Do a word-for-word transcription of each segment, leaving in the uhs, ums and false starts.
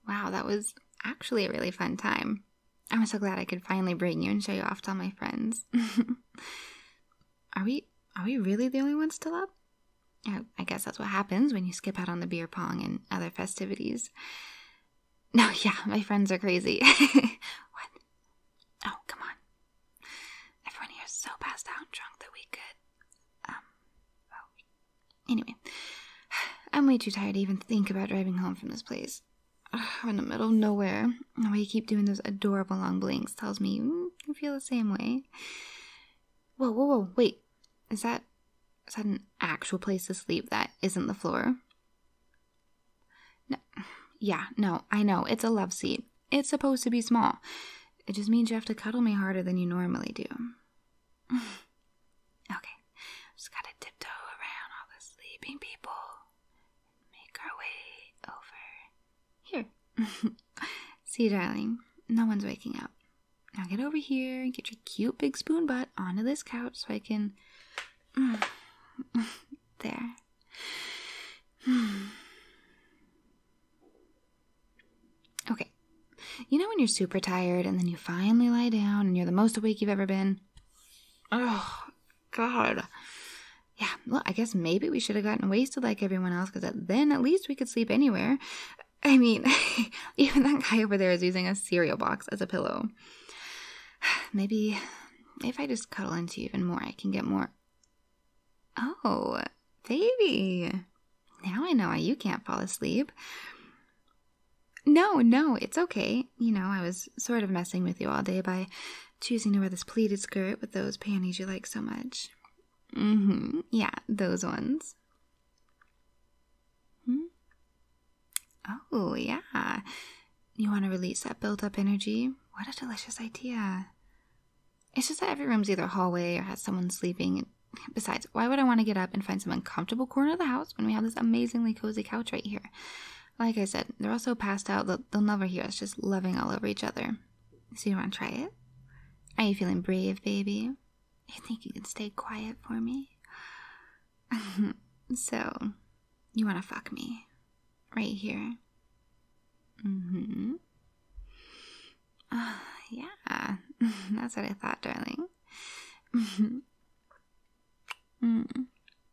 Wow, that was actually a really fun time. I'm so glad I could finally bring you and show you off to all my friends. Are we are we really the only ones still up? I, I guess that's what happens when you skip out on the beer pong and other festivities. No, yeah, my friends are crazy. What? Oh, come on. Everyone here is so passed out and drunk that we could... Um, oh. Anyway, I'm way too tired to even think about driving home from this place. Ugh, I'm in the middle of nowhere. The way you keep doing those adorable long blinks tells me you feel the same way. Whoa, whoa, whoa, wait. Is that... Is that an actual place to sleep that isn't the floor? No. Yeah, no, I know. It's a love seat. It's supposed to be small. It just means you have to cuddle me harder than you normally do. Okay. Just gotta tiptoe around all the sleeping people. Make our way over here. See, darling, no one's waking up. Now get over here and get your cute big spoon butt onto this couch so I can... There. Okay. You know when you're super tired and then you finally lie down and you're the most awake you've ever been? Oh, God. Yeah, well, I guess maybe we should have gotten wasted like everyone else, because then at least we could sleep anywhere. I mean, even that guy over there is using a cereal box as a pillow. Maybe if I just cuddle into you even more, I can get more... Oh, baby. Now I know why you can't fall asleep. No, no, it's okay. You know, I was sort of messing with you all day by choosing to wear this pleated skirt with those panties you like so much. Mm-hmm. Yeah, those ones. Hmm? Oh, yeah. You want to release that built-up energy? What a delicious idea. It's just that every room's either a hallway or has someone sleeping. Besides, why would I want to get up and find some uncomfortable corner of the house when we have this amazingly cozy couch right here? Like I said, they're all so passed out that they'll never hear us just loving all over each other. So you want to try it? Are you feeling brave, baby? You think you can stay quiet for me? So, you want to fuck me? Right here? Mm-hmm. Uh, yeah, that's what I thought, darling. Mm.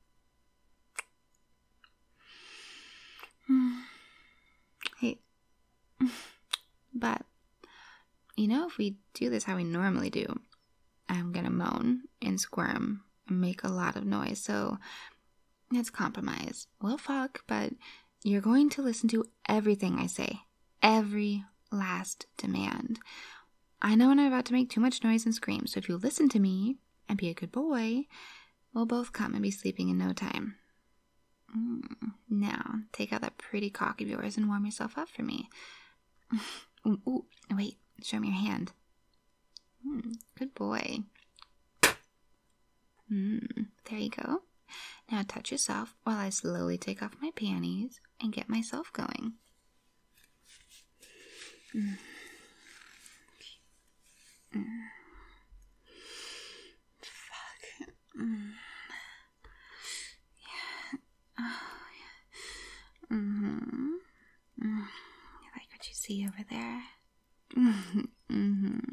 Hey, but, you know, if we do this how we normally do, I'm gonna moan and squirm and make a lot of noise, so it's compromise. We'll fuck, but you're going to listen to everything I say. Every last demand. I know when I'm about to make too much noise and scream, so if you listen to me and be a good boy, we'll both come and be sleeping in no time. Mm. Now, take out that pretty cock of yours and warm yourself up for me. Ooh, ooh, wait, show me your hand. Mm, good boy. Mm, there you go. Now touch yourself while I slowly take off my panties and get myself going. Mm. Mm. Fuck. Mm. Yeah. Oh, yeah. Mm-hmm. Mm. You like what you see over there? Mm-hmm. Mm-hmm.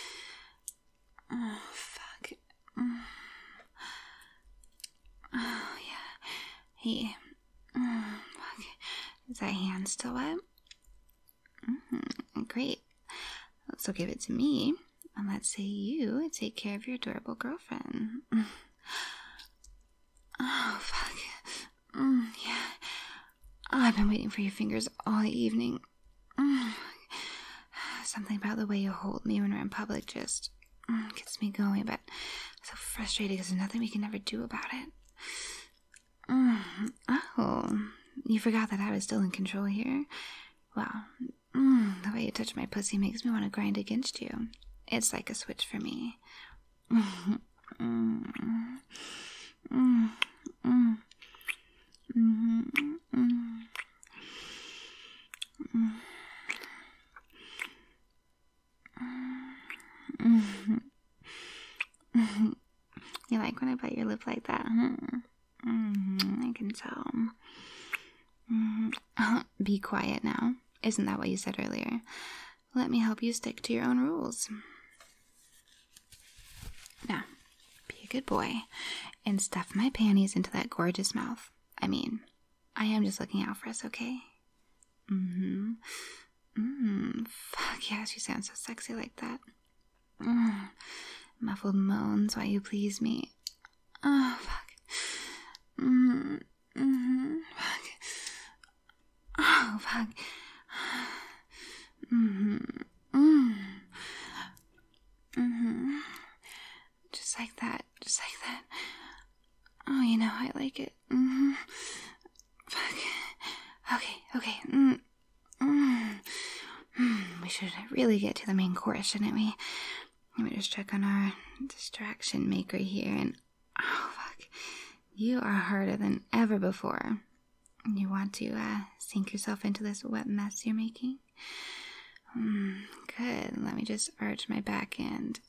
Oh, fuck. Mm. Oh, yeah. Hey. Mm, fuck. Is that hand still wet? Mm-hmm. Great. So give it to me, and let's say you take care of your adorable girlfriend. Oh, fuck. Mm, yeah. Oh, I've been waiting for your fingers all evening. Mm. Something about the way you hold me when we're in public just mm, gets me going, but I'm so frustrated because there's nothing we can ever do about it. Mm. Oh, you forgot that I was still in control here? Well, mm, the way you touch my pussy makes me want to grind against you. It's like a switch for me. Mm, mm, mm, mm, mm, mm, mm, mm, mm. You like when I bite your lip like that, huh? Mm-hmm, I can tell. Mm-hmm. Uh, be quiet now. Isn't that what you said earlier? Let me help you stick to your own rules. Now, be a good boy and stuff my panties into that gorgeous mouth. I mean, I am just looking out for us, okay? Mm-hmm. Mm-hmm. Fuck yes, you sound so sexy like that. Mm. Muffled moans while you please me. Oh, fuck. Mm-hmm. Mm-hmm. Fuck. Oh, fuck. Mm-hmm. Mm. Mm-hmm. Just like that. Just like that. Oh, you know, I like it. Mm-hmm. Fuck. Okay, okay. Mm. Mm. Mm. We should really get to the main course, shouldn't we? Let me just check on our distraction maker here, and oh, fuck. You are harder than ever before. You want to uh, sink yourself into this wet mess you're making? Mm, good. Let me just arch my back and...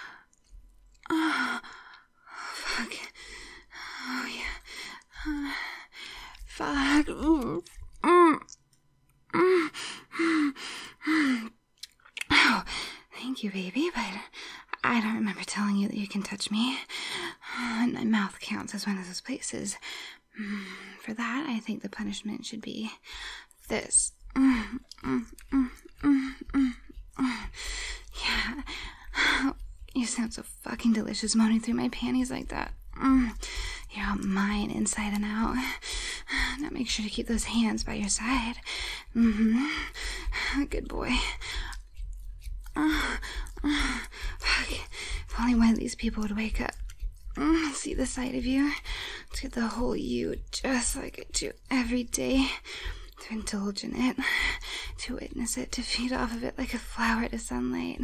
Oh, fuck. Oh, yeah. Uh, fuck. Mm. Mm. Mm. Mm. Oh, thank you, baby, but I don't remember telling you that you can touch me. And my mouth counts as one of those places. Mm. For that, I think the punishment should be this. Mm. Mm. Mm. Mm. Mm. Mm. Yeah. You sound so fucking delicious moaning through my panties like that. Mm. You're all mine inside and out. Now make sure to keep those hands by your side. Mm-hmm. Good boy. Uh, uh, fuck. If only one of these people would wake up. Mm, see the side of you. To get the whole you just like I do every day. To indulge in it. To witness it. To feed off of it like a flower to sunlight.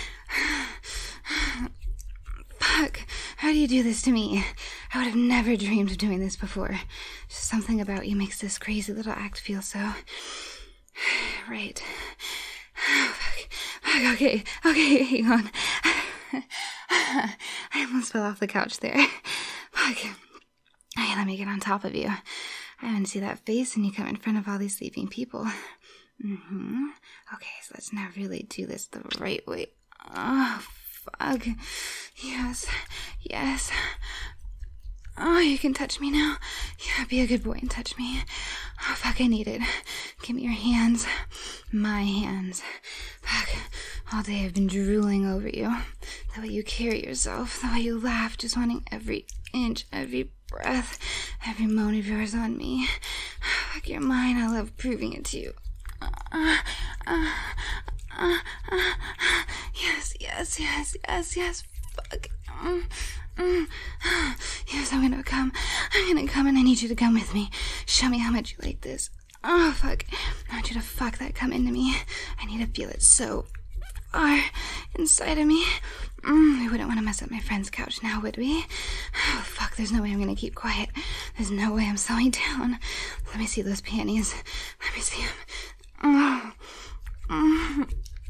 Fuck. How do you do this to me? I would have never dreamed of doing this before. Just something about you makes this crazy little act feel so... right. Fuck. Fuck. Okay. Okay, hang on. I almost fell off the couch there. Fuck. Okay, let me get on top of you. I want to see that face and you come in front of all these sleeping people. Mm-hmm. Okay, so let's now really do this the right way. Oh, fuck. Yes. Yes. Oh, you can touch me now. Yeah, be a good boy and touch me. Oh, fuck, I need it. Give me your hands. My hands. Fuck. All day I've been drooling over you. The way you carry yourself. The way you laugh, just wanting every inch, every breath, every moan of yours on me. Fuck, you're mine. I love proving it to you. Uh, uh, uh, uh, yes, yes, yes, yes, yes. Fuck. Mm, mm. Yes, I'm gonna come. I'm gonna come and I need you to come with me. Show me how much you like this. Oh, fuck. I want you to fuck that come into me. I need to feel it so far inside of me. Mm, we wouldn't want to mess up my friend's couch now, would we? Oh, fuck. There's no way I'm gonna keep quiet. There's no way I'm slowing down. Let me see those panties. Let me see them. Oh. Mm.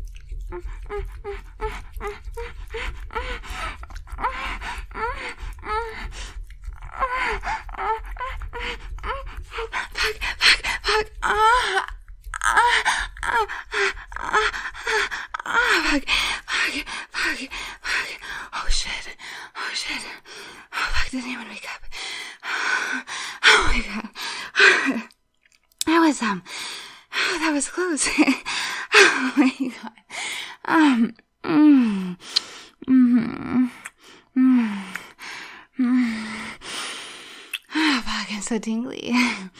Fuck, fuck, fuck. Ah, ah, ah, ah, ah, fuck, fuck, fuck, fuck. Oh shit, oh shit. Oh fuck, did anyone wake up? Oh my god. That was, um, oh, that was close. Oh my god. Um, mm, mm, mm, mm. Oh, fuck, I'm so tingly.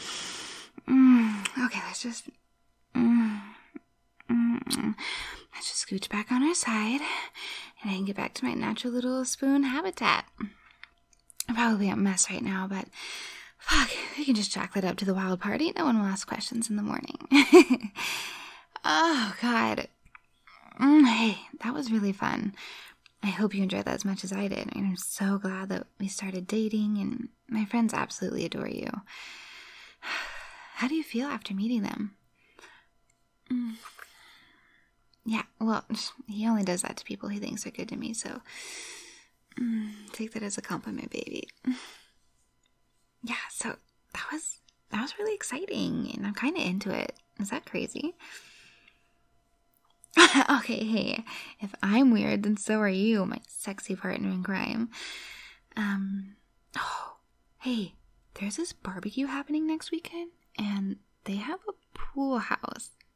Mm, okay, let's just, mm, mm, let's just scooch back on our side, and I can get back to my natural little spoon habitat. I'm probably a mess right now, but fuck, we can just chalk that up to the wild party. No one will ask questions in the morning. Oh, God. Mm, hey, that was really fun. I hope you enjoyed that as much as I did. I'm so glad that we started dating, and my friends absolutely adore you. How do you feel after meeting them? Mm. Yeah, well, he only does that to people he thinks are good to me, so mm, take that as a compliment, baby. Yeah, so that was that was really exciting, and I'm kind of into it. Is that crazy? Okay, hey, if I'm weird, then so are you, my sexy partner in crime. Um, oh, hey, there's this barbecue happening next weekend, and they have a pool house.